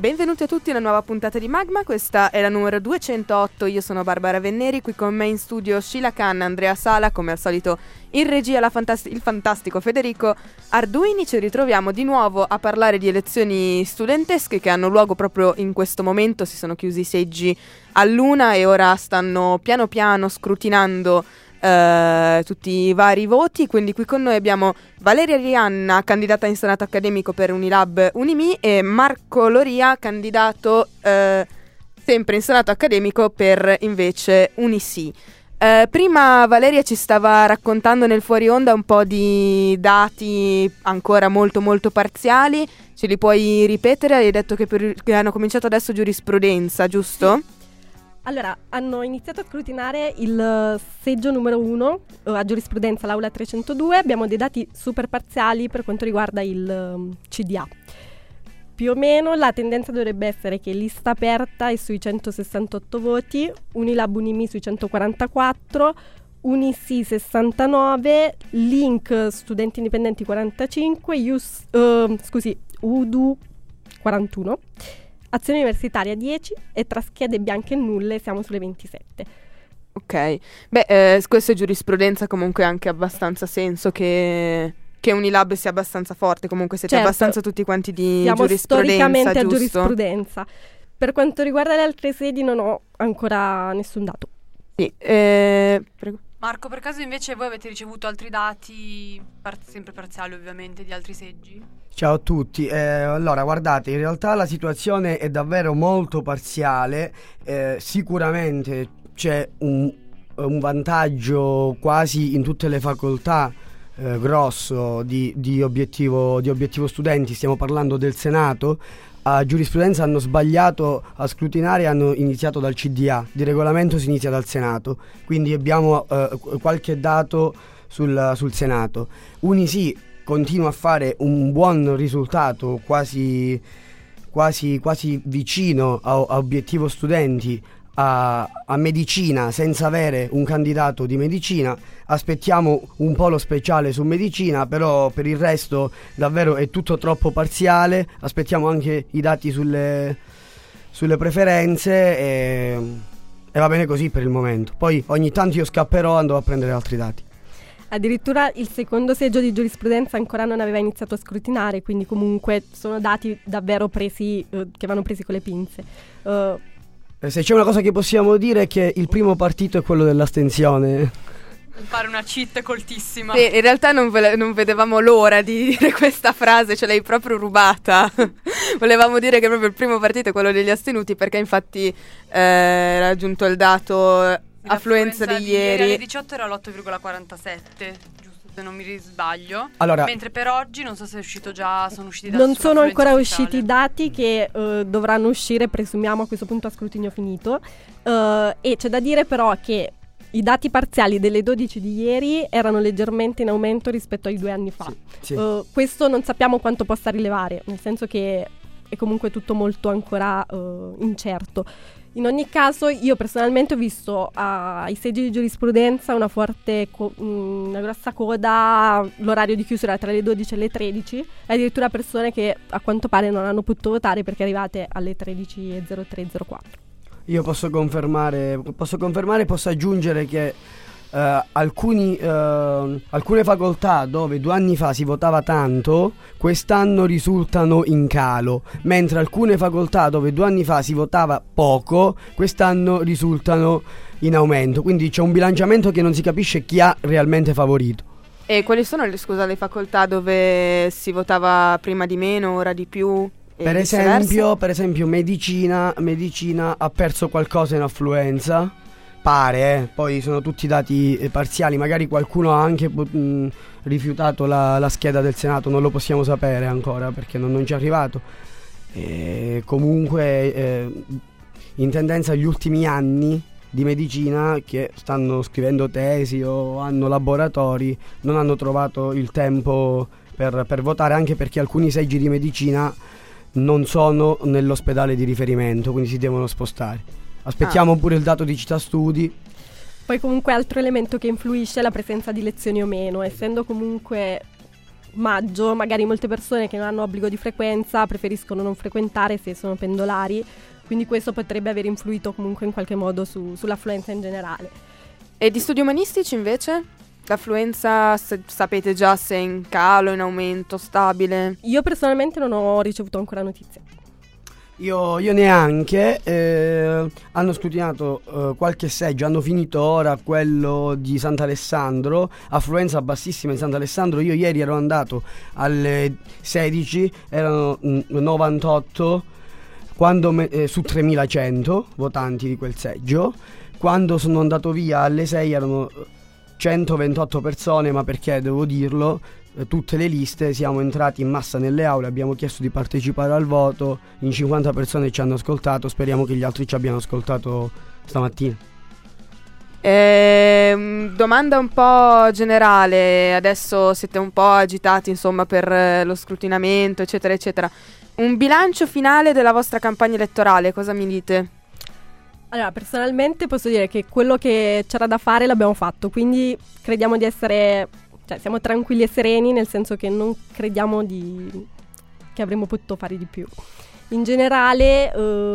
Benvenuti a tutti a una nuova puntata di Magma, questa è la numero 208, io sono Barbara Venneri, qui con me in studio Sheila Khan, Andrea Sala, come al solito in regia il fantastico Federico Arduini. Ci ritroviamo di nuovo a parlare di elezioni studentesche che hanno luogo proprio in questo momento, si sono chiusi i seggi all'una e ora stanno piano piano scrutinando tutti i vari voti, quindi qui con noi abbiamo Valeria Rianna, candidata in senato accademico per Unilab Unimi, e Marco Loria, candidato sempre in senato accademico per invece Unisi. Prima Valeria ci stava raccontando nel fuori onda un po' di dati ancora molto molto parziali, ce li puoi ripetere? Hai detto che hanno cominciato adesso giurisprudenza, giusto? Sì. Allora, hanno iniziato a scrutinare il seggio numero 1 a giurisprudenza, l'aula 302. Abbiamo dei dati super parziali per quanto riguarda il CDA. Più o meno la tendenza dovrebbe essere che lista aperta è sui 168 voti, Unilab Unimi sui 144, Unisi 69, Link Studenti Indipendenti 45, UDU 41. Azione universitaria 10 e tra schede bianche e nulle siamo sulle 27. Ok, questa è giurisprudenza, comunque ha anche abbastanza senso che Unilab sia abbastanza forte, comunque siete abbastanza tutti quanti di siamo giurisprudenza, storicamente giusto? a giurisprudenza. Per quanto riguarda le altre sedi non ho ancora nessun dato. Sì, prego. Marco, per caso invece voi avete ricevuto altri dati, sempre parziali ovviamente, di altri seggi? Ciao a tutti, allora guardate, in realtà la situazione è davvero molto parziale, sicuramente c'è un vantaggio quasi in tutte le facoltà grosso di obiettivo studenti. Stiamo parlando del Senato. A giurisprudenza hanno sbagliato a scrutinare, hanno iniziato dal CDA, di regolamento si inizia dal Senato, quindi abbiamo qualche dato sul Senato. Unisi continua a fare un buon risultato, quasi vicino a obiettivo studenti, a medicina, senza avere un candidato di medicina. Aspettiamo un po' lo speciale su medicina, però per il resto davvero è tutto troppo parziale. Aspettiamo anche i dati sulle preferenze e va bene così per il momento. Poi ogni tanto io scapperò, andrò a prendere altri dati. Addirittura il secondo seggio di giurisprudenza ancora non aveva iniziato a scrutinare, quindi comunque sono dati davvero presi che vanno presi con le pinze. Se c'è una cosa che possiamo dire è che il primo partito è quello dell'astensione. Fare una cheat coltissima. Sì, in realtà non vedevamo l'ora di dire questa frase, ce l'hai proprio rubata. Volevamo dire che proprio il primo partito è quello degli astenuti, perché infatti era giunto il dato affluenza di ieri. Alle 18 era l'8,47, giusto se non mi sbaglio. Allora, mentre per oggi non so se è uscito già, sono usciti dati. Non sono ancora ufficiale. usciti i dati che dovranno uscire, presumiamo, a questo punto a scrutinio finito. E c'è da dire però che i dati parziali delle 12 di ieri erano leggermente in aumento rispetto ai 2 anni fa. Sì. Questo non sappiamo quanto possa rilevare, nel senso che è comunque tutto molto ancora incerto. In ogni caso io personalmente ho visto ai seggi di giurisprudenza una grossa coda, l'orario di chiusura era tra le 12 e le 13, addirittura persone che a quanto pare non hanno potuto votare perché arrivate alle 13:03-04. Io posso confermare, posso aggiungere che alcune facoltà dove 2 anni fa si votava tanto, quest'anno risultano in calo, mentre alcune facoltà dove 2 anni fa si votava poco, quest'anno risultano in aumento. Quindi c'è un bilanciamento che non si capisce chi ha realmente favorito. E quali sono le facoltà dove si votava prima di meno, ora di più? Per esempio medicina ha perso qualcosa in affluenza, pare, poi sono tutti dati parziali, magari qualcuno ha anche rifiutato la scheda del Senato, non lo possiamo sapere ancora perché non ci è arrivato. Comunque in tendenza gli ultimi anni di medicina che stanno scrivendo tesi o hanno laboratori non hanno trovato il tempo per votare, anche perché alcuni seggi di medicina non sono nell'ospedale di riferimento, quindi si devono spostare. Aspettiamo pure il dato di città studi. Poi comunque altro elemento che influisce è la presenza di lezioni o meno, essendo comunque maggio, magari molte persone che non hanno obbligo di frequenza preferiscono non frequentare se sono pendolari, quindi questo potrebbe aver influito comunque in qualche modo sull'affluenza in generale. E di studi umanistici invece? L'affluenza sapete già se è in calo, in aumento, stabile? Io personalmente non ho ricevuto ancora notizie. Io neanche, hanno scrutinato qualche seggio, hanno finito ora quello di Sant'Alessandro, affluenza bassissima in Sant'Alessandro. Io ieri ero andato alle 16, erano 98 su 3100 votanti di quel seggio. Quando sono andato via alle 6 erano 128 persone, ma perché, devo dirlo, tutte le liste siamo entrati in massa nelle aule, abbiamo chiesto di partecipare al voto, in 50 persone ci hanno ascoltato, speriamo che gli altri ci abbiano ascoltato stamattina. Domanda un po' generale, adesso siete un po' agitati insomma per lo scrutinamento eccetera eccetera, un bilancio finale della vostra campagna elettorale, cosa mi dite? Allora, personalmente posso dire che quello che c'era da fare l'abbiamo fatto, quindi crediamo di essere... Cioè, siamo tranquilli e sereni, nel senso che non crediamo che avremmo potuto fare di più. In generale,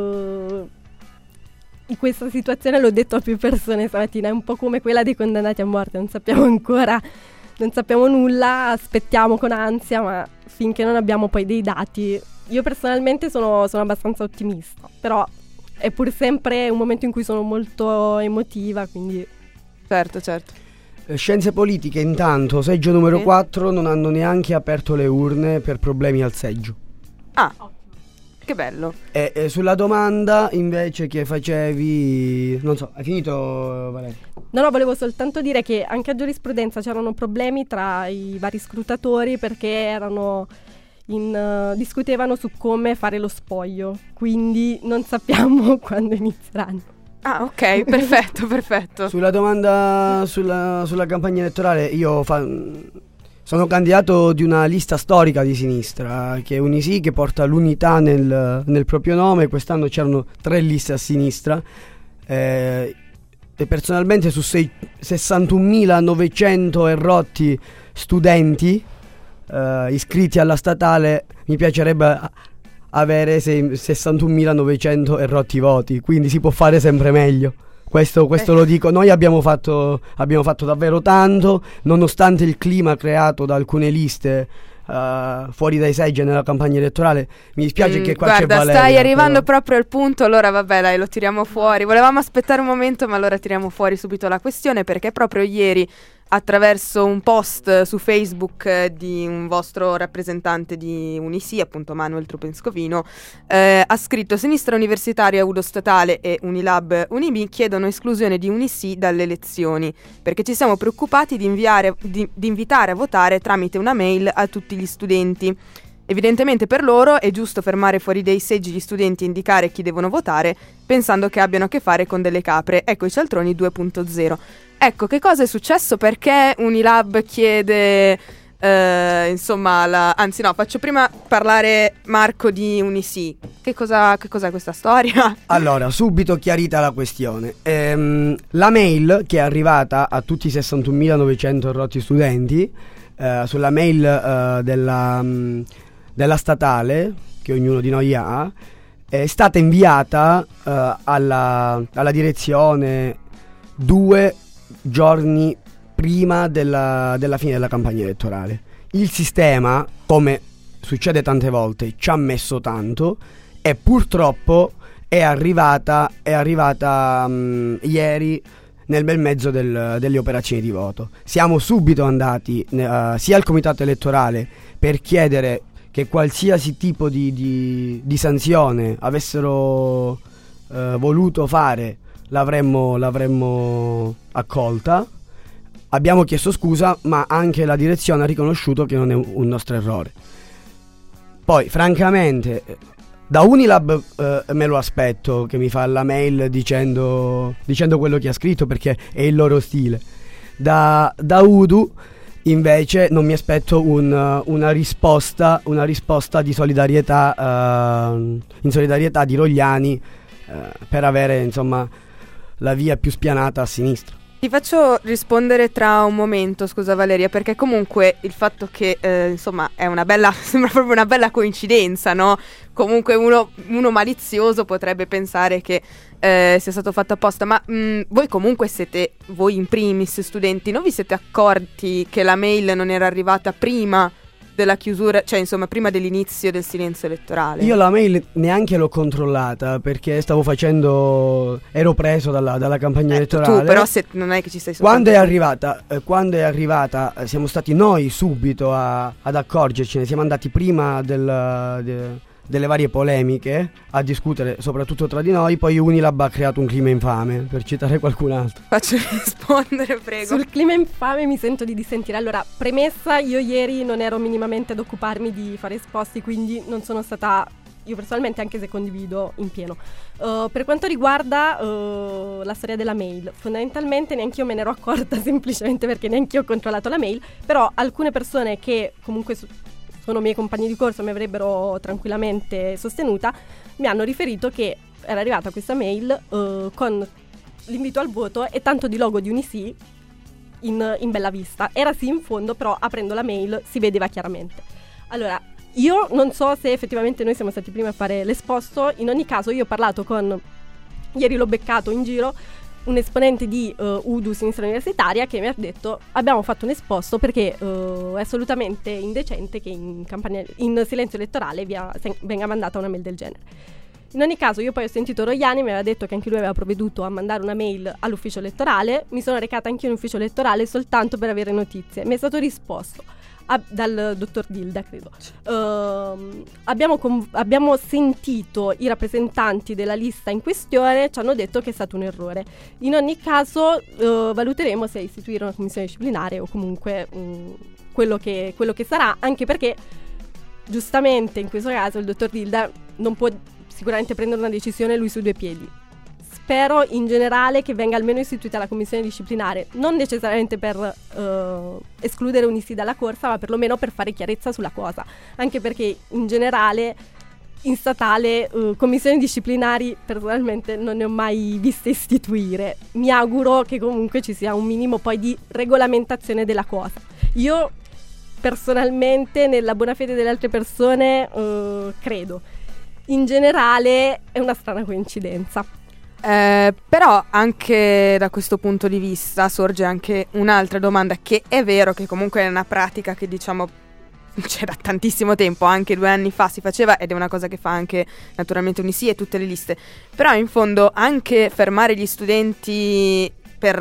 in questa situazione, l'ho detto a più persone stamattina, è un po' come quella dei condannati a morte, non sappiamo nulla, aspettiamo con ansia, ma finché non abbiamo poi dei dati, io personalmente sono abbastanza ottimista, però è pur sempre un momento in cui sono molto emotiva, quindi... Certo. Scienze politiche intanto, seggio numero 4, non hanno neanche aperto le urne per problemi al seggio. Ah, che bello. E sulla domanda invece che facevi, non so, hai finito, Valeria? No, volevo soltanto dire che anche a giurisprudenza c'erano problemi tra i vari scrutatori perché discutevano su come fare lo spoglio, quindi non sappiamo quando inizieranno. Ah, ok, perfetto. Sulla domanda sulla campagna elettorale, io sono candidato di una lista storica di sinistra, che è Unisì, che porta l'unità nel proprio nome. Quest'anno c'erano 3 liste a sinistra, e personalmente su 61.900 e rotti studenti iscritti alla statale mi piacerebbe avere 61.900 e rotti voti, quindi si può fare sempre meglio. Questo lo dico, noi abbiamo fatto davvero tanto, nonostante il clima creato da alcune liste fuori dai seggi nella campagna elettorale. Mi dispiace che qua guarda, c'è Valeria, stai arrivando però proprio al punto, allora vabbè dai, lo tiriamo fuori. Volevamo aspettare un momento, ma allora tiriamo fuori subito la questione, perché proprio ieri, attraverso un post su Facebook di un vostro rappresentante di Unisì, appunto Manuel Trupenscovino, ha scritto: Sinistra Universitaria, Udo Statale e Unilab Unimi chiedono esclusione di Unisì dalle elezioni, perché ci siamo preoccupati di invitare a votare tramite una mail a tutti gli studenti. Evidentemente per loro è giusto fermare fuori dei seggi gli studenti e indicare chi devono votare, pensando che abbiano a che fare con delle capre. Ecco i cialtroni 2.0. Ecco, che cosa è successo? Perché Unilab chiede, faccio prima parlare Marco di Unisì. Che cos'è questa storia? Allora, subito chiarita la questione. La mail che è arrivata a tutti i 61.900 rotti studenti, sulla mail della statale, che ognuno di noi ha, è stata inviata alla direzione 2 giorni prima della fine della campagna elettorale. Il sistema, come succede tante volte, ci ha messo tanto e purtroppo è arrivata ieri nel bel mezzo delle operazioni di voto. Siamo subito andati sia al comitato elettorale per chiedere che qualsiasi tipo di sanzione avessero voluto fare l'avremmo accolta. Abbiamo chiesto scusa, ma anche la direzione ha riconosciuto che non è un nostro errore. Poi, francamente, da Unilab me lo aspetto che mi fa la mail dicendo quello che ha scritto, perché è il loro stile. Da Udu invece non mi aspetto una risposta di solidarietà, in solidarietà di Rogliani, per avere insomma la via più spianata a sinistra. Ti faccio rispondere tra un momento, scusa Valeria, perché comunque il fatto che insomma è una bella, sembra proprio una bella coincidenza, no? Comunque uno malizioso potrebbe pensare che sia stato fatto apposta, ma voi comunque siete, voi in primis studenti, non vi siete accorti che la mail non era arrivata prima della chiusura, cioè insomma prima dell'inizio del silenzio elettorale? Io la mail neanche l'ho controllata perché ero preso dalla campagna elettorale. Tu però non è che ci stai quando è arrivata siamo stati noi subito ad accorgercene, siamo andati prima delle varie polemiche a discutere soprattutto tra di noi, poi Unilab ha creato un clima infame, per citare qualcun altro. Faccio rispondere, prego. Sul clima infame mi sento di dissentire. Allora, premessa, io ieri non ero minimamente ad occuparmi di fare esposti, quindi non sono stata, io personalmente, anche se condivido in pieno. Per quanto riguarda la storia della mail, fondamentalmente neanche io me ne ero accorta, semplicemente perché neanche io ho controllato la mail, però alcune persone che comunque sono miei compagni di corso, mi avrebbero tranquillamente sostenuta, mi hanno riferito che era arrivata questa mail con l'invito al voto e tanto di logo di Unisì in bella vista. Era sì in fondo, però aprendo la mail si vedeva chiaramente. Allora, io non so se effettivamente noi siamo stati prima a fare l'esposto, in ogni caso io ho parlato ieri l'ho beccato in giro, un esponente di UDU Sinistra Universitaria, che mi ha detto: abbiamo fatto un esposto perché è assolutamente indecente che in silenzio elettorale venga mandata una mail del genere. In ogni caso, io poi ho sentito Roiani, mi aveva detto che anche lui aveva provveduto a mandare una mail all'ufficio elettorale. Mi sono recata anch'io in ufficio elettorale soltanto per avere notizie. Mi è stato risposto dal dottor Dilda, credo. Abbiamo sentito i rappresentanti della lista in questione, ci hanno detto che è stato un errore. In ogni caso valuteremo se istituire una commissione disciplinare o comunque quello che sarà, anche perché giustamente in questo caso il dottor Dilda non può sicuramente prendere una decisione lui su due piedi. Spero in generale che venga almeno istituita la commissione disciplinare, non necessariamente per escludere Unisì dalla corsa, ma perlomeno per fare chiarezza sulla cosa, anche perché in generale in statale commissioni disciplinari personalmente non ne ho mai viste istituire. Mi auguro che comunque ci sia un minimo poi di regolamentazione della cosa. Io personalmente nella buona fede delle altre persone credo. In generale è una strana coincidenza. Però anche da questo punto di vista sorge anche un'altra domanda, che è vero che comunque è una pratica che diciamo c'era tantissimo tempo, anche 2 anni fa si faceva, ed è una cosa che fa anche naturalmente Unisì e tutte le liste, però in fondo anche fermare gli studenti per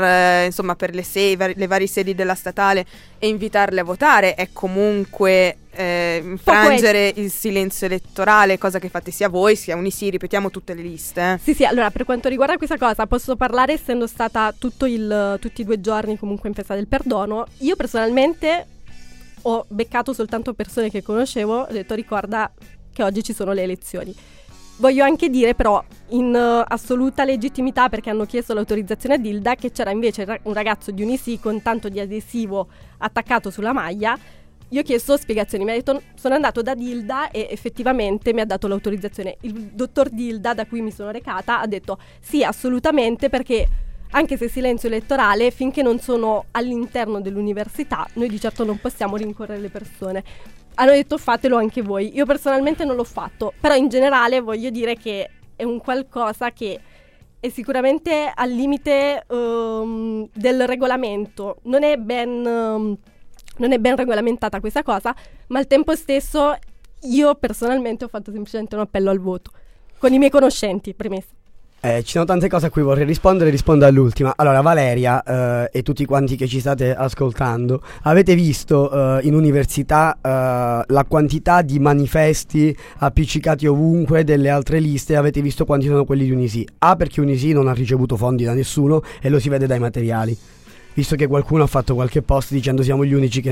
le varie sedi della statale e invitarli a votare è comunque infrangere il silenzio elettorale, cosa che fate sia voi sia Unisì, ripetiamo tutte le liste. Sì, allora per quanto riguarda questa cosa posso parlare essendo stata tutti i 2 giorni comunque in festa del perdono. Io personalmente ho beccato soltanto persone che conoscevo, ho detto ricorda che oggi ci sono le elezioni. Voglio anche dire però in assoluta legittimità, perché hanno chiesto l'autorizzazione a Dilda, che c'era invece un ragazzo di Unisì con tanto di adesivo attaccato sulla maglia. Io ho chiesto spiegazioni, mi ha detto sono andato da Dilda e effettivamente mi ha dato l'autorizzazione. Il dottor Dilda, da cui mi sono recata, ha detto sì, assolutamente, perché anche se silenzio elettorale, finché non sono all'interno dell'università, noi di certo non possiamo rincorrere le persone. Hanno detto fatelo anche voi. Io personalmente non l'ho fatto, però in generale voglio dire che è un qualcosa che è sicuramente al limite del regolamento. Non è ben regolamentata questa cosa, ma al tempo stesso io personalmente ho fatto semplicemente un appello al voto con i miei conoscenti, premesso. Ci sono tante cose a cui vorrei rispondere, rispondo all'ultima. Allora Valeria e tutti quanti che ci state ascoltando, avete visto in università la quantità di manifesti appiccicati ovunque delle altre liste? Avete visto quanti sono quelli di Unisì? Perché Unisì non ha ricevuto fondi da nessuno e lo si vede dai materiali, visto che qualcuno ha fatto qualche post dicendo siamo gli unici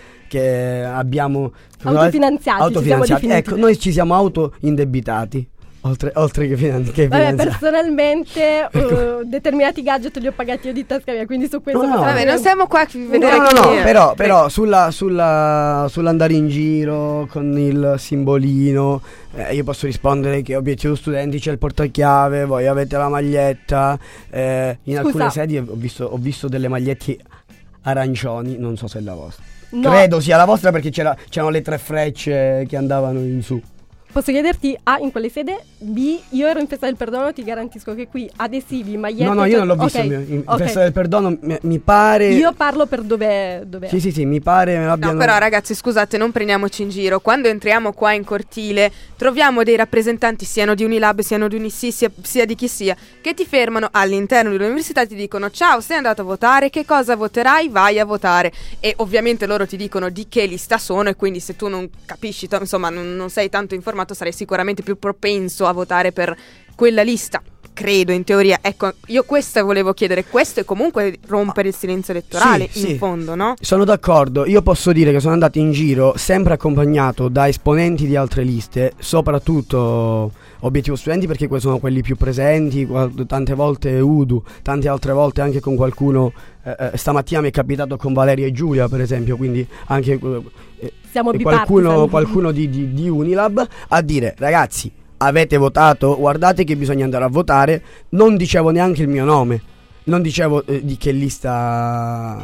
che abbiamo autofinanziati. Ecco, noi ci siamo autoindebitati. Oltre che Vabbè, finanziari. personalmente determinati gadget li ho pagati io di tasca mia, quindi su questo No, Vabbè, non siamo qua a vedere chi No, è. però sull'andare in giro con il simbolino, io posso rispondere che Obiettivo Studenti c'è il portachiave, voi avete la maglietta, in alcune sedi ho visto delle magliette arancioni, non so se è la vostra. No. Credo sia la vostra perché c'erano le 3 frecce che andavano in su. Posso chiederti A, in quale sede? B, io ero in Festa del Perdono, ti garantisco che qui adesivi, magliette... No, io non l'ho visto in Festa del Perdono, mi pare... Io parlo per dov'è. Sì, mi pare me l'abbiano... No, però ragazzi, scusate, non prendiamoci in giro. Quando entriamo qua in cortile, troviamo dei rappresentanti, siano di Unilab, siano di Unissi, sia di chi sia, che ti fermano all'interno dell'università e ti dicono: ciao, sei andato a votare, che cosa voterai? Vai a votare. E ovviamente loro ti dicono di che lista sono, e quindi se tu non capisci, insomma, non sei tanto informato, sarai sicuramente più propenso a votare per quella lista. Credo, in teoria. Ecco, io questo volevo chiedere. Questo è comunque rompere il silenzio elettorale, in fondo, no? Sono d'accordo. Io posso dire che sono andato in giro sempre accompagnato da esponenti di altre liste, soprattutto Obiettivo Studenti, perché sono quelli più presenti, tante volte Udu, tante altre volte anche con qualcuno. Stamattina mi è capitato con Valeria e Giulia, per esempio, quindi anche Siamo qualcuno di Unilab a dire: ragazzi, avete votato? Guardate che bisogna andare a votare. Non dicevo neanche il mio nome, non dicevo di che lista,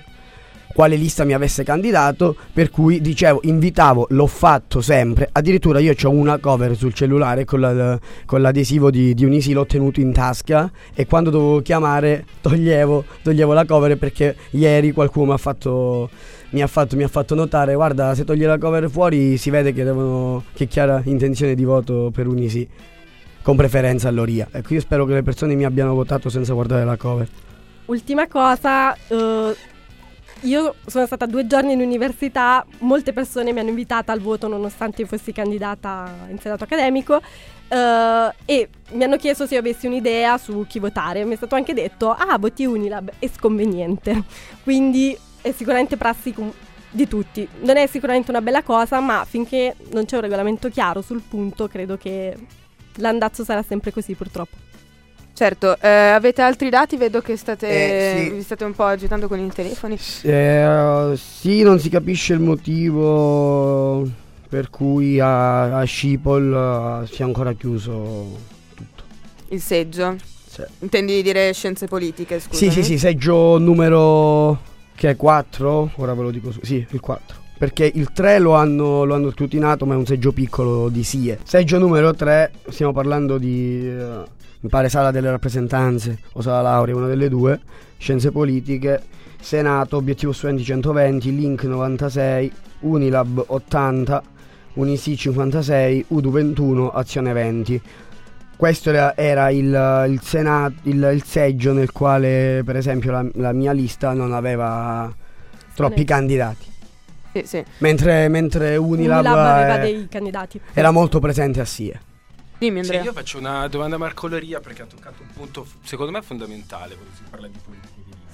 quale lista mi avesse candidato, per cui dicevo, invitavo, l'ho fatto sempre. Addirittura io ho una cover sul cellulare con l'adesivo di Unisi, l'ho tenuto in tasca, e quando dovevo chiamare toglievo la cover, perché ieri qualcuno mi ha fatto notare: guarda, se togli la cover fuori si vede che chiara intenzione di voto per Unisi, con preferenza all'Oria. Ecco, io spero che le persone mi abbiano votato senza guardare la cover. Ultima cosa, io sono stata 2 giorni in università, molte persone mi hanno invitata al voto nonostante io fossi candidata in senato accademico, e mi hanno chiesto se io avessi un'idea su chi votare. Mi è stato anche detto: voti Unilab, è sconveniente. Quindi è sicuramente prassi di tutti. Non è sicuramente una bella cosa, ma finché non c'è un regolamento chiaro sul punto, credo che l'andazzo sarà sempre così, purtroppo. Certo, avete altri dati? Vedo che sì. vi state un po' agitando con i telefoni. Sì, non si capisce il motivo per cui a Scipol sia ancora chiuso tutto. Il seggio? Sì. Intendi dire scienze politiche, scusami? Sì, seggio numero... che è 4? Ora ve lo dico sì, il 4. Perché il 3 lo hanno scrutinato, ma è un seggio piccolo di SIE. Seggio numero 3, stiamo parlando di... mi pare sala delle rappresentanze o sala laurea, una delle due. Scienze politiche, Senato, Obiettivo Studenti 120, Link 96, Unilab 80, Unisi 56, Udu 21, Azione 20. Questo era il seggio nel quale, per esempio, la mia lista non aveva troppi candidati. Sì. Mentre Unilab aveva dei candidati. Era molto presente a SIE. Dimmi, Andrea. Sì, io faccio una domanda a Marco Loria, perché ha toccato un punto secondo me fondamentale quando si parla di politica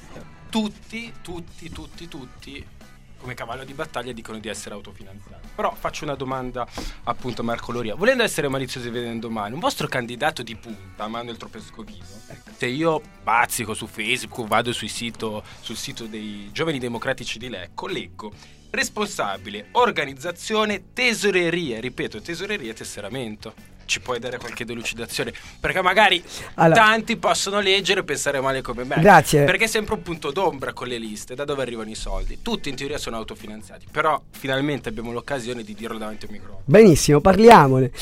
di lista. Tutti come cavallo di battaglia dicono di essere autofinanziati. Però faccio una domanda appunto a Marco Loria: volendo essere maliziosi e vedendo male, un vostro candidato di punta, Manuel Tropescoviso, se io bazzico su Facebook, vado sul sito dei Giovani Democratici di Lecco, leggo: responsabile organizzazione tesoreria, ripeto, tesoreria e tesseramento. Ci puoi dare qualche delucidazione? Perché magari tanti possono leggere e pensare male come me. Grazie. Perché è sempre un punto d'ombra con le liste, da dove arrivano i soldi. Tutti in teoria sono autofinanziati, però finalmente abbiamo l'occasione di dirlo davanti al microfono. Benissimo, parliamone.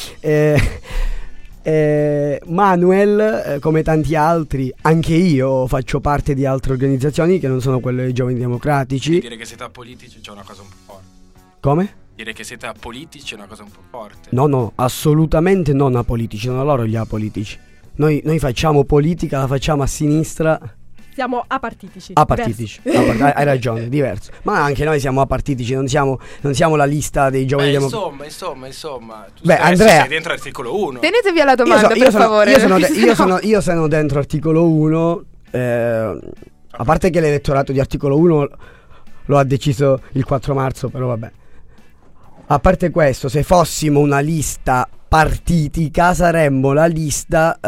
Manuel, come tanti altri, anche io faccio parte di altre organizzazioni che non sono quelle dei Giovani Democratici. Quindi dire che siete apolitici c'è una cosa un po' forte. Come? Dire che siete apolitici è una cosa un po' forte. No, assolutamente non apolitici, sono loro gli apolitici. Noi facciamo politica, la facciamo a sinistra. Siamo apartitici. Apartitici, hai ragione, diverso. Ma anche noi siamo apartitici, non siamo la lista dei Giovani Democratici. Insomma. Beh, Andrea, sei dentro l'articolo 1. Tenetevi alla domanda, per favore. Io sono dentro articolo 1. A parte che l'elettorato di articolo 1 lo ha deciso il 4 marzo, però vabbè. A parte questo, se fossimo una lista partitica saremmo la lista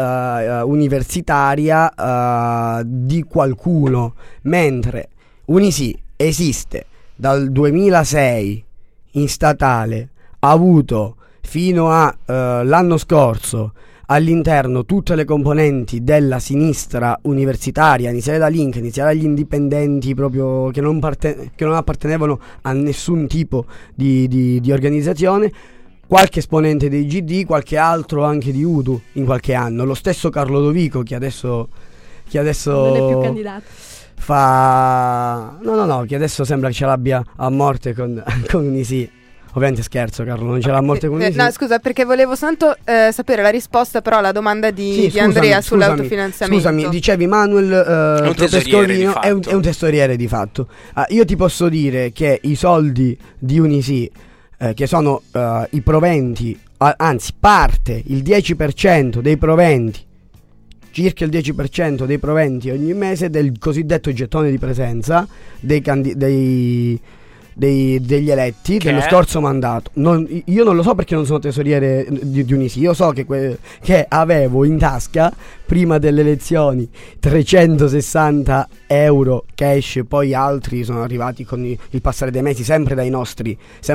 universitaria di qualcuno, mentre Unisì esiste dal 2006 in statale, ha avuto fino a l'anno scorso all'interno tutte le componenti della sinistra universitaria, iniziare da Link, iniziare dagli indipendenti proprio che non appartenevano a nessun tipo di organizzazione, qualche esponente dei GD, qualche altro anche di Udu in qualche anno, lo stesso Carlo Dovico che adesso non è più candidato. Che adesso sembra che ce l'abbia a morte con Unisì. Ovviamente scherzo, Carlo, non ce l'ha a morte con Unisì. No, scusa, perché volevo soltanto sapere la risposta però alla domanda di Andrea sull'autofinanziamento. Scusami, dicevi Manuel Pescolino è un tesoriere di fatto. Io ti posso dire che i soldi di Unisì, che sono i proventi, anzi parte il 10% dei proventi, circa il 10% dei proventi ogni mese del cosiddetto gettone di presenza degli eletti dello scorso mandato. Io non lo so perché non sono tesoriere di Unisì. Io so che avevo in tasca prima delle elezioni 360 euro cash, poi altri sono arrivati con il passare dei mesi, sempre dai nostri.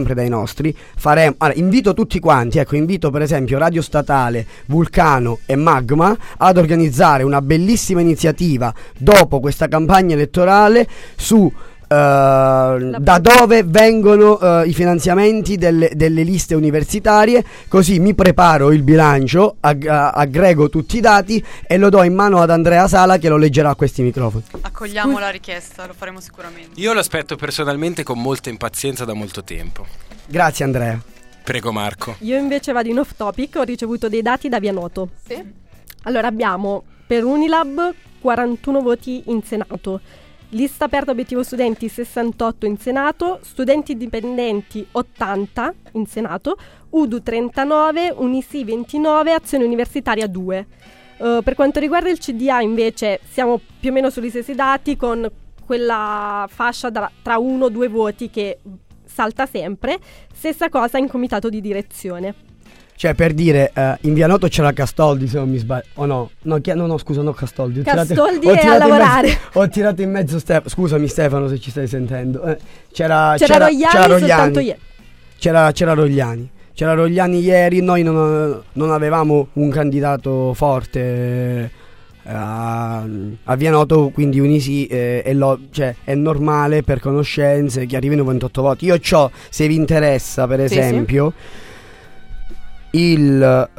Allora, invito tutti quanti, invito per esempio Radio Statale, Vulcano e Magma ad organizzare una bellissima iniziativa dopo questa campagna elettorale su da dove vengono i finanziamenti delle liste universitarie, così mi preparo il bilancio, aggrego tutti i dati e lo do in mano ad Andrea Sala che lo leggerà a questi microfoni. Accogliamo la richiesta, lo faremo sicuramente. Io lo aspetto personalmente con molta impazienza da molto tempo. Grazie Andrea. Prego Marco. Io invece vado in off topic, ho ricevuto dei dati da Vianoto. Sì. Allora abbiamo per Unilab 41 voti in Senato, lista aperta obiettivo studenti 68 in Senato, studenti dipendenti 80 in Senato, Udu 39, Unisì 29, Azione Universitaria 2. Per quanto riguarda il CDA invece siamo più o meno sugli stessi dati, con quella fascia tra 1-2 voti che salta sempre. Stessa cosa in comitato di direzione. Cioè, per dire, in Vianoto c'era Castoldi, se non mi sbaglio. O no? No, scusa, no, Castoldi. Castoldi è a lavorare. Ho tirato in mezzo Scusami Stefano se ci stai sentendo. C'era Rogliani. C'era Rogliani. C'era Rogliani ieri. Noi non avevamo un candidato forte a Vianoto, quindi Unisì è normale per conoscenze che arrivino 28 voti. Io c'ho, se vi interessa, per esempio... Sì. Il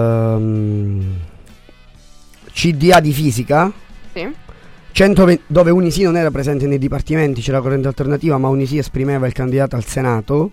CDA di fisica, sì. 120, dove Unisì non era presente nei dipartimenti, c'era corrente alternativa, ma Unisì esprimeva il candidato al Senato.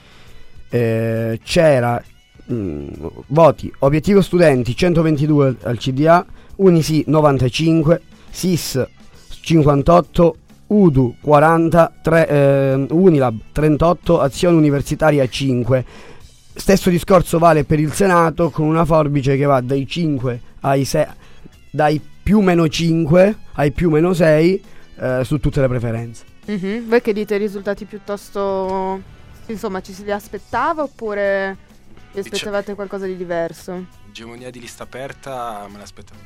C'era voti obiettivo studenti 122 al CDA, Unisì 95, SIS 58, Udu 40, Unilab 38, Azione Universitaria 5. Stesso discorso vale per il Senato, con una forbice che va dai 5 ai 6, dai più meno 5 ai più meno 6 su tutte le preferenze. Mm-hmm. Voi che dite, risultati piuttosto, insomma, ci si li aspettava oppure vi aspettavate qualcosa di diverso? Egemonia di lista aperta me l'aspettavo.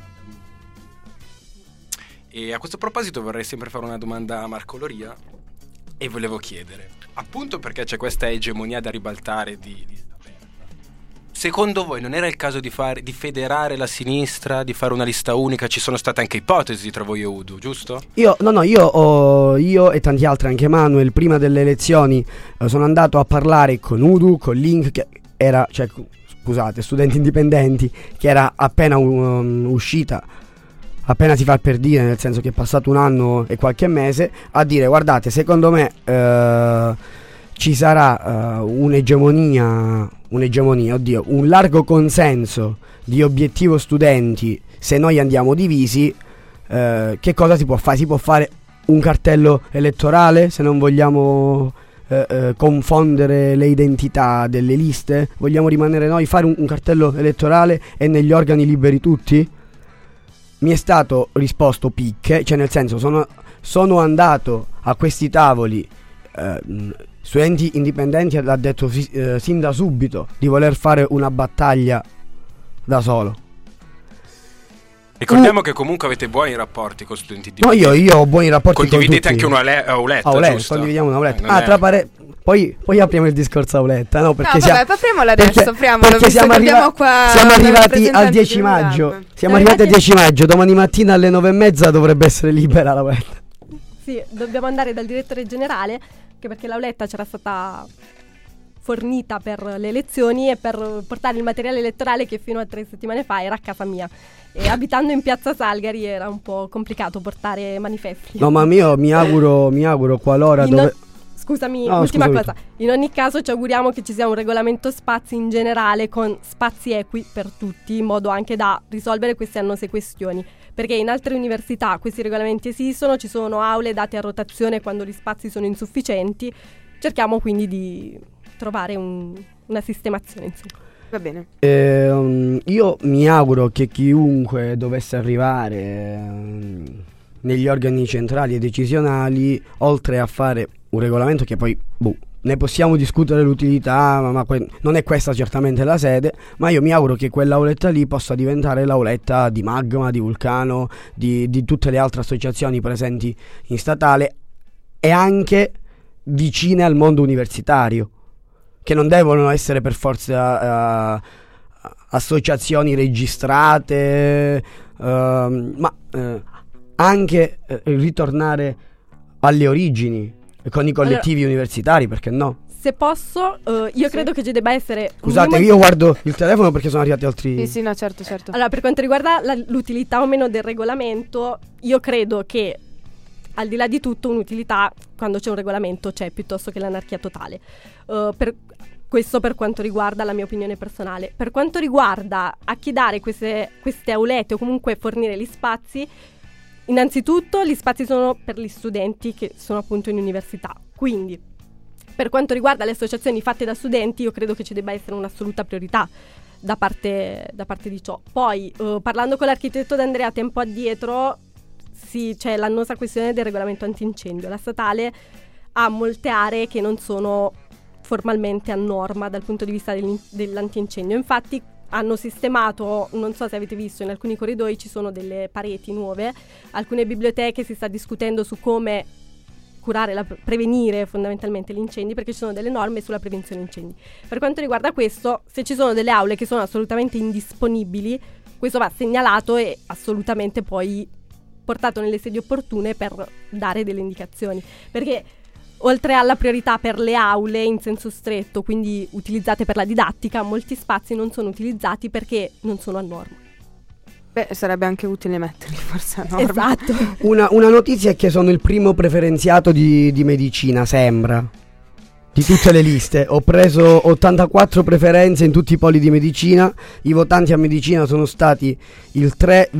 E a questo proposito vorrei sempre fare una domanda a Marco Loria e volevo chiedere, appunto perché c'è questa egemonia da ribaltare di lista aperta, secondo voi non era il caso di federare la sinistra, di fare una lista unica? Ci sono state anche ipotesi tra voi e Udu, giusto? Io e tanti altri, anche Manuel, prima delle elezioni sono andato a parlare con Udu, con Link, che era, studenti indipendenti, che era appena uscita, appena si fa per dire, nel senso che è passato un anno e qualche mese, a dire: guardate, secondo me ci sarà un'egemonia, un largo consenso di obiettivo studenti se noi andiamo divisi. Che cosa si può fare? Si può fare un cartello elettorale se non vogliamo confondere le identità delle liste? Vogliamo rimanere noi, fare un cartello elettorale e negli organi liberi tutti? Mi è stato risposto picche, cioè nel senso sono andato a questi tavoli studenti indipendenti ha detto sin da subito di voler fare una battaglia da solo. Ricordiamo che comunque avete buoni rapporti con studenti di No, io ho buoni rapporti condividete con tutti. anche un'auletta, giusto? Condividiamo un'auletta. Poi apriamo il discorso auletta, no? Perché apriamolo adesso, apriamolo, perché siamo siamo arrivati al 10 maggio. Siamo arrivati al 10 maggio, domani mattina alle 9:30 dovrebbe essere libera l'auletta. Sì, dobbiamo andare dal direttore generale, che perché l'auletta c'era stata fornita per le elezioni e per portare il materiale elettorale che fino a 3 settimane fa era a casa mia. E abitando in piazza Salgari era un po' complicato portare manifesti. No, ma io mi auguro qualora Scusami, ultima cosa. In ogni caso ci auguriamo che ci sia un regolamento spazi in generale con spazi equi per tutti, in modo anche da risolvere queste annose questioni. Perché in altre università questi regolamenti esistono, ci sono aule date a rotazione quando gli spazi sono insufficienti. Cerchiamo quindi di trovare una sistemazione, insomma. Va bene. Io mi auguro che chiunque dovesse arrivare negli organi centrali e decisionali, oltre a fare un regolamento che poi ne possiamo discutere l'utilità, ma non è questa certamente la sede, ma io mi auguro che quell'auletta lì possa diventare l'auletta di Magma, di Vulcano, di tutte le altre associazioni presenti in statale e anche vicine al mondo universitario, che non devono essere per forza associazioni registrate, ma anche ritornare alle origini con i collettivi universitari, perché no? Se posso, io credo che ci debba essere... Scusate, io guardo il telefono perché sono arrivati altri... Sì, no, certo. Allora, per quanto riguarda l'utilità o meno del regolamento, io credo che al di là di tutto un'utilità quando c'è un regolamento c'è, piuttosto che l'anarchia totale. Questo per quanto riguarda la mia opinione personale. Per quanto riguarda a chi dare queste aulette o comunque fornire gli spazi, innanzitutto gli spazi sono per gli studenti che sono appunto in università. Quindi per quanto riguarda le associazioni fatte da studenti, io credo che ci debba essere un'assoluta priorità da parte di ciò. Poi parlando con l'architetto D'Andrea tempo addietro, sì, c'è l'annosa questione del regolamento antincendio. La statale ha molte aree che non sono formalmente a norma dal punto di vista dell'antincendio. Infatti hanno sistemato, non so se avete visto, in alcuni corridoi ci sono delle pareti nuove, alcune biblioteche si sta discutendo su come prevenire fondamentalmente gli incendi, perché ci sono delle norme sulla prevenzione incendi. Per quanto riguarda questo, se ci sono delle aule che sono assolutamente indisponibili, questo va segnalato e assolutamente poi portato nelle sedi opportune per dare delle indicazioni, perché oltre alla priorità per le aule in senso stretto, quindi utilizzate per la didattica, molti spazi non sono utilizzati perché non sono a norma. Beh, sarebbe anche utile metterli forse a norma. Esatto. Una notizia è che sono il primo preferenziato di medicina, sembra, di tutte le liste. Ho preso 84 preferenze in tutti i poli di medicina. I votanti a medicina sono stati il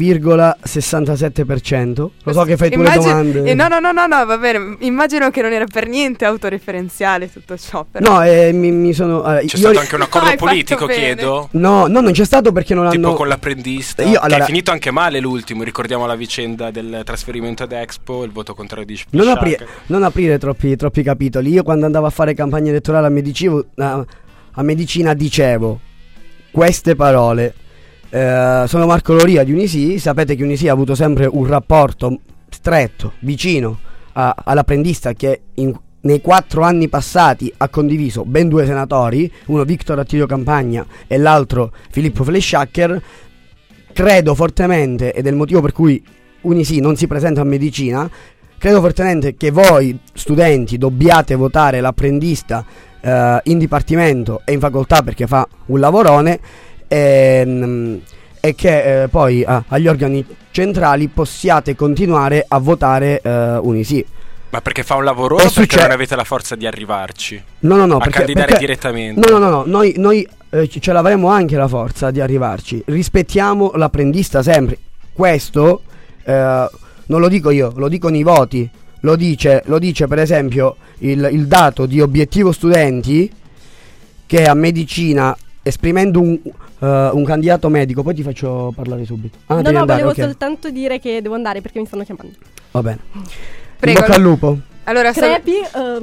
3,67%. Lo so che fai tu le domande. No, va bene. Immagino che non era per niente autoreferenziale tutto ciò, però. No, mi sono... c'è stato anche un accordo politico, chiedo? No, non c'è stato perché non hanno... Tipo con l'apprendista, che è finito anche male l'ultimo. Ricordiamo la vicenda del trasferimento ad Expo, il voto contrario di Sciacca. Non aprire troppi capitoli. Io quando andavo a fare campagna elettorale a medicina dicevo queste parole. Sono Marco Loria di Unisi. Sapete che Unisi ha avuto sempre un rapporto stretto, vicino all'apprendista, che nei 4 anni passati ha condiviso ben 2 senatori, uno Victor Attilio Campagna e l'altro Filippo Fleischacker. Credo fortemente, ed è il motivo per cui Unisi non si presenta a medicina, credo fortemente che voi studenti dobbiate votare l'apprendista in dipartimento e in facoltà, perché fa un lavorone, e che poi agli organi centrali possiate continuare a votare Unisi. Ma perché fa un lavoro o perché non avete la forza di arrivarci? No, a candidare direttamente? No, noi ce l'avremo anche la forza di arrivarci. Rispettiamo l'apprendista sempre. Questo non lo dico io, lo dicono i voti. Lo dice per esempio il dato di obiettivo studenti, che a medicina, esprimendo un candidato medico, poi ti faccio parlare subito. Volevo soltanto dire che devo andare perché mi stanno chiamando. Va bene. Prego. In bocca al lupo. Allora, Crepi,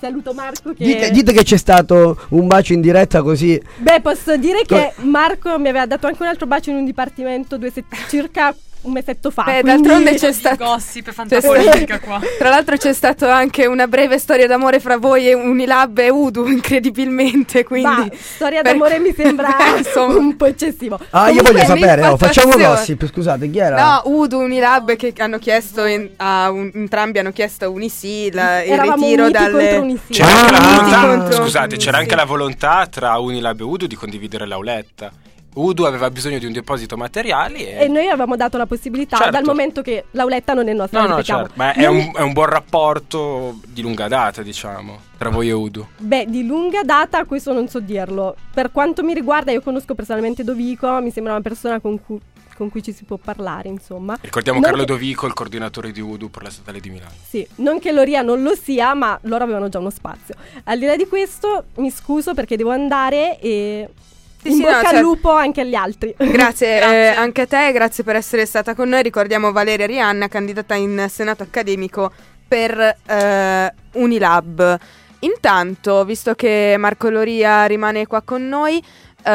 Saluto Marco che... Dite che c'è stato un bacio in diretta così. Beh, posso dire che Marco mi aveva dato anche un altro bacio in un dipartimento circa un mesetto fa. Beh, quindi... d'altronde c'è stato gossip fantastica qua. Tra l'altro c'è stato anche una breve storia d'amore fra voi e Unilab e Udu, incredibilmente, quindi storia d'amore mi sembra insomma un po' eccessivo. Io voglio sapere, facciamo l'infatuazione. gossip, scusate, chi era? No, Udu, Unilab che hanno chiesto entrambi hanno chiesto a Unisi il Eravamo ritiro uniti dalle contro Unisi. C'era anche la volontà, contro- scusate, c'era sì. anche la volontà tra Unilab e Udu di condividere l'auletta. Udu aveva bisogno di un deposito materiali E noi avevamo dato la possibilità, Certo. dal momento che l'auletta non è nostra, No, ripetiamo. certo, ma è un buon rapporto di lunga data, diciamo, tra voi e Udu. Beh, di lunga data questo non so dirlo. Per quanto mi riguarda, io conosco personalmente Dovico, mi sembra una persona con cui ci si può parlare, insomma. Ricordiamo Non Carlo che- Dovico, il coordinatore di Udu per la statale di Milano. Sì, non che Loria non lo sia, ma loro avevano già uno spazio. Al di là di questo, mi scuso perché devo andare e... Sì, in sì, no, bocca al certo. lupo anche agli altri. Grazie, Grazie. anche a te, grazie per essere stata con noi. Ricordiamo Valeria Rianna, candidata in Senato accademico per Unilab. Intanto, visto che Marco Loria rimane qua con noi,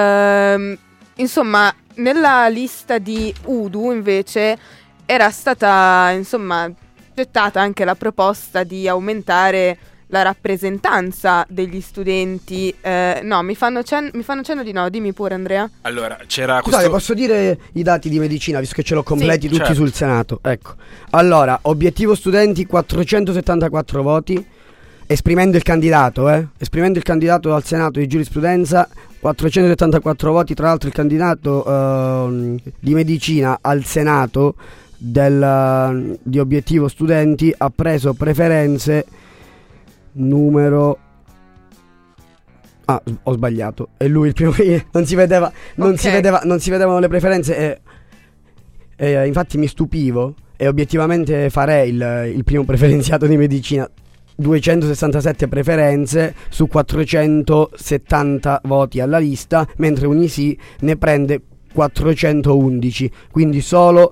insomma, nella lista di Udu invece era stata, insomma, gettata anche la proposta di aumentare la rappresentanza degli studenti. No, mi fanno cenno di no, dimmi pure Andrea. Allora, c'era Scusate, questo... posso dire i dati di medicina, visto che ce l'ho completi Sì, tutti certo. sul Senato. Ecco. Allora, obiettivo studenti 474 voti, esprimendo il candidato al Senato di giurisprudenza, 474 voti. Tra l'altro il candidato di medicina al Senato di obiettivo studenti ha preso preferenze numero... ho sbagliato. È lui il primo che non si vedeva, non Ok. si vedevano le preferenze e infatti mi stupivo e obiettivamente farei il primo preferenziato di medicina. 267 preferenze su 470 voti alla lista, mentre Unisi ne prende 411, quindi solo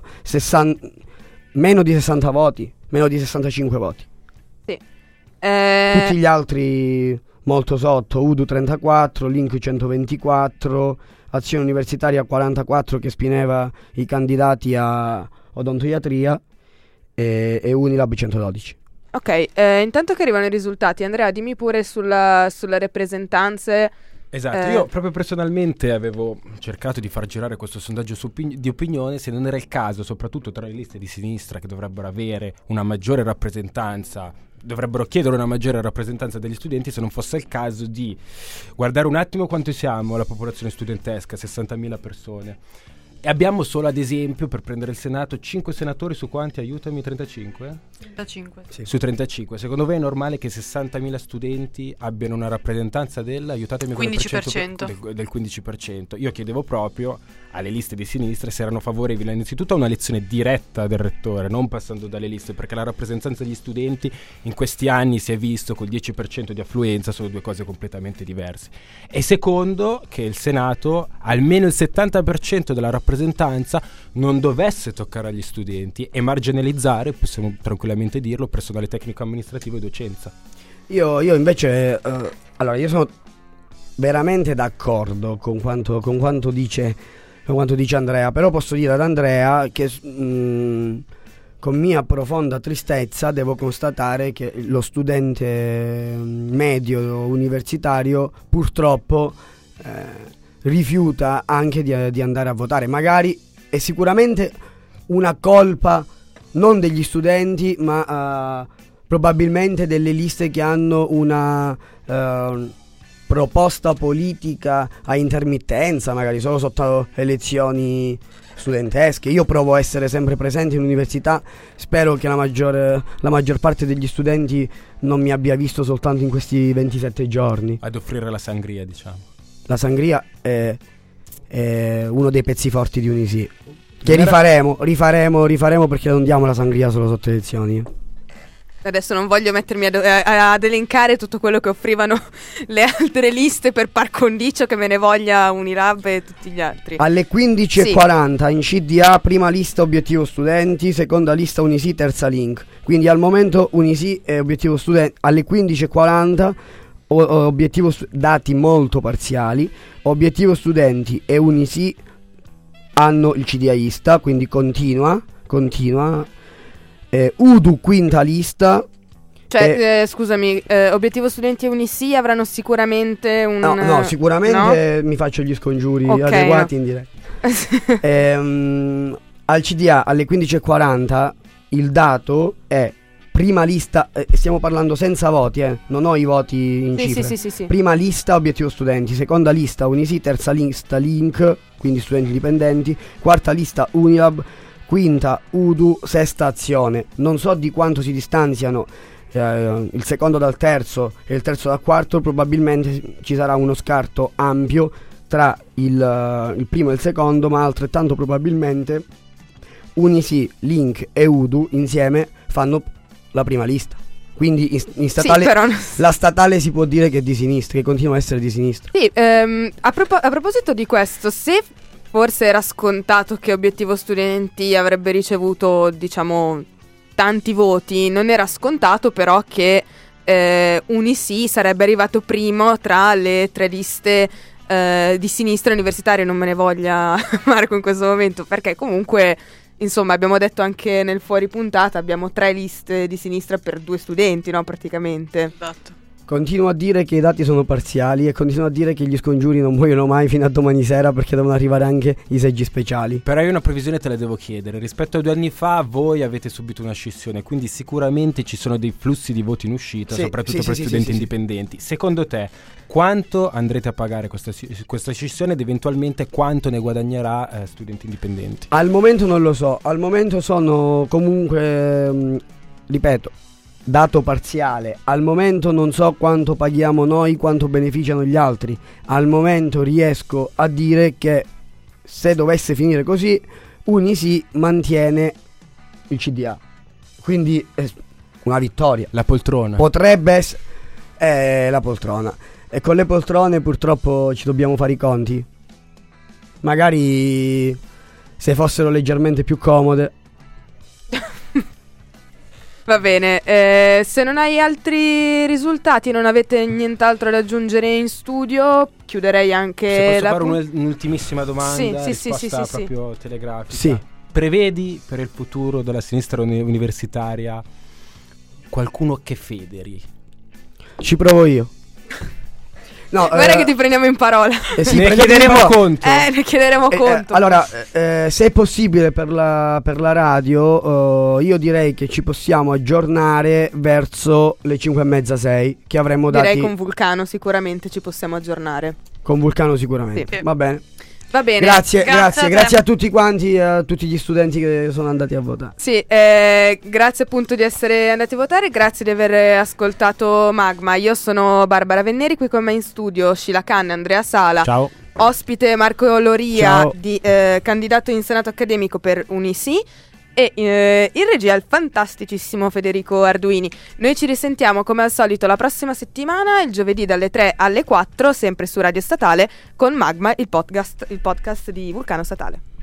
meno di 60 voti, meno di 65 voti. Tutti gli altri molto sotto, Udu 34, Link 124, Azione Universitaria 44 che spineva i candidati a odontoiatria e Unilab 112. Ok, intanto che arrivano i risultati, Andrea, dimmi pure sulle rappresentanze. Esatto, io proprio personalmente avevo cercato di far girare questo sondaggio di opinione se non era il caso, soprattutto tra le liste di sinistra che dovrebbero avere una maggiore rappresentanza, dovrebbero chiedere una maggiore rappresentanza degli studenti, se non fosse il caso di guardare un attimo quanto siamo la popolazione studentesca, 60.000 persone. E abbiamo solo, ad esempio, per prendere il Senato, 5 senatori su quanti? Aiutami, 35? 35. Sì. Su 35. Secondo voi è normale che 60.000 studenti abbiano una rappresentanza aiutatemi con il 15%. del 15%? Io chiedevo proprio alle liste di sinistra se erano favorevoli innanzitutto a una lezione diretta del rettore, non passando dalle liste, perché la rappresentanza degli studenti in questi anni si è visto col 10% di affluenza, sono due cose completamente diverse. E secondo, che il Senato, almeno il 70% della rappresentanza non dovesse toccare agli studenti e marginalizzare, possiamo tranquillamente dirlo, personale tecnico amministrativo e docenza. Io invece allora io sono veramente d'accordo con quanto dice Andrea, però posso dire ad Andrea che con mia profonda tristezza devo constatare che lo studente medio universitario purtroppo rifiuta anche di andare a votare. Magari è sicuramente una colpa non degli studenti, ma probabilmente delle liste che hanno una proposta politica a intermittenza, magari solo sotto elezioni studentesche. Io provo a essere sempre presente in università, spero che la maggior parte degli studenti non mi abbia visto soltanto in questi 27 giorni. Ad offrire la sangria, diciamo. La sangria è uno dei pezzi forti di Unisi, che rifaremo perché non diamo la sangria solo sotto elezioni. Adesso non voglio mettermi ad elencare tutto quello che offrivano le altre liste per par condicio, che me ne voglia Unilab e tutti gli altri. Alle 15:40 in CDA, prima lista Obiettivo Studenti, seconda lista Unisi, terza Link. Quindi al momento Unisi e Obiettivo Studenti. Alle 15:40 Obiettivo dati molto parziali. Obiettivo Studenti e Unisi hanno il CDAista, quindi continua. Udu quinta lista. Cioè, scusami, Obiettivo Studenti e Unisi avranno sicuramente un... No, sicuramente no? mi faccio gli scongiuri Ok, adeguati no. in diretta. Al CDA alle 15:40 il dato è prima lista, stiamo parlando senza voti, non ho i voti in cifre. Sì. Prima lista Obiettivo Studenti, seconda lista Unisi, terza lista Link, quindi studenti dipendenti, quarta lista Unilab, quinta Udu, sesta Azione. Non so di quanto si distanziano il secondo dal terzo e il terzo dal quarto. Probabilmente ci sarà uno scarto ampio tra il primo e il secondo, ma altrettanto probabilmente Unisi, Link e Udu insieme fanno la prima lista. Quindi in statale, sì, però... la statale si può dire che è di sinistra, che continua a essere di sinistra. Sì, a proposito di questo, se forse era scontato che Obiettivo Studenti avrebbe ricevuto, diciamo, tanti voti, non era scontato però che Unisi sarebbe arrivato primo tra le 3 liste di sinistra universitaria. Non me ne voglia Marco in questo momento, perché comunque, insomma, abbiamo detto anche nel fuori puntata, abbiamo 3 liste di sinistra per 2 studenti, no, praticamente. Esatto. Continuo a dire che i dati sono parziali e continuo a dire che gli scongiuri non muoiono mai fino a domani sera, perché devono arrivare anche i seggi speciali. Però io una previsione te la devo chiedere. Rispetto a 2 anni fa voi avete subito una scissione, quindi sicuramente ci sono dei flussi di voti in uscita, soprattutto per studenti indipendenti. Secondo te quanto andrete a pagare questa scissione ed eventualmente quanto ne guadagnerà studenti indipendenti? Al momento non lo so, al momento sono comunque, ripeto, dato parziale. Al momento non so quanto paghiamo noi, quanto beneficiano gli altri. Al momento riesco a dire che se dovesse finire così, Unisi mantiene il CDA. Quindi una vittoria. La poltrona. Potrebbe essere la poltrona. E con le poltrone purtroppo ci dobbiamo fare i conti. Magari se fossero leggermente più comode. Va bene, se non hai altri risultati, non avete nient'altro da aggiungere in studio, chiuderei anche se posso fare un'ultimissima domanda, sì, proprio telegrafica. Sì. Prevedi per il futuro della sinistra universitaria qualcuno che federi? Ci provo io. No, guarda che ti prendiamo in parola. Sì, ne chiederemo conto. Ne chiederemo conto. Allora, se è possibile per la radio, io direi che ci possiamo aggiornare verso le 5:30-6, che avremmo dati. Direi con Vulcano sicuramente ci possiamo aggiornare. Con Vulcano sicuramente. Sì. Va bene. Va bene. Grazie a tutti quanti, a tutti gli studenti che sono andati a votare. Sì, grazie appunto di essere andati a votare, grazie di aver ascoltato Magma. Io sono Barbara Venneri, qui con me in studio Sheila Khan, Andrea Sala. Ciao. Ospite Marco Loria, Ciao. candidato in senato accademico per Unisi, e in regia il fantasticissimo Federico Arduini. Noi ci risentiamo come al solito la prossima settimana, il giovedì dalle 3 alle 4, sempre su Radio Statale, con Magma, il podcast di Vulcano Statale.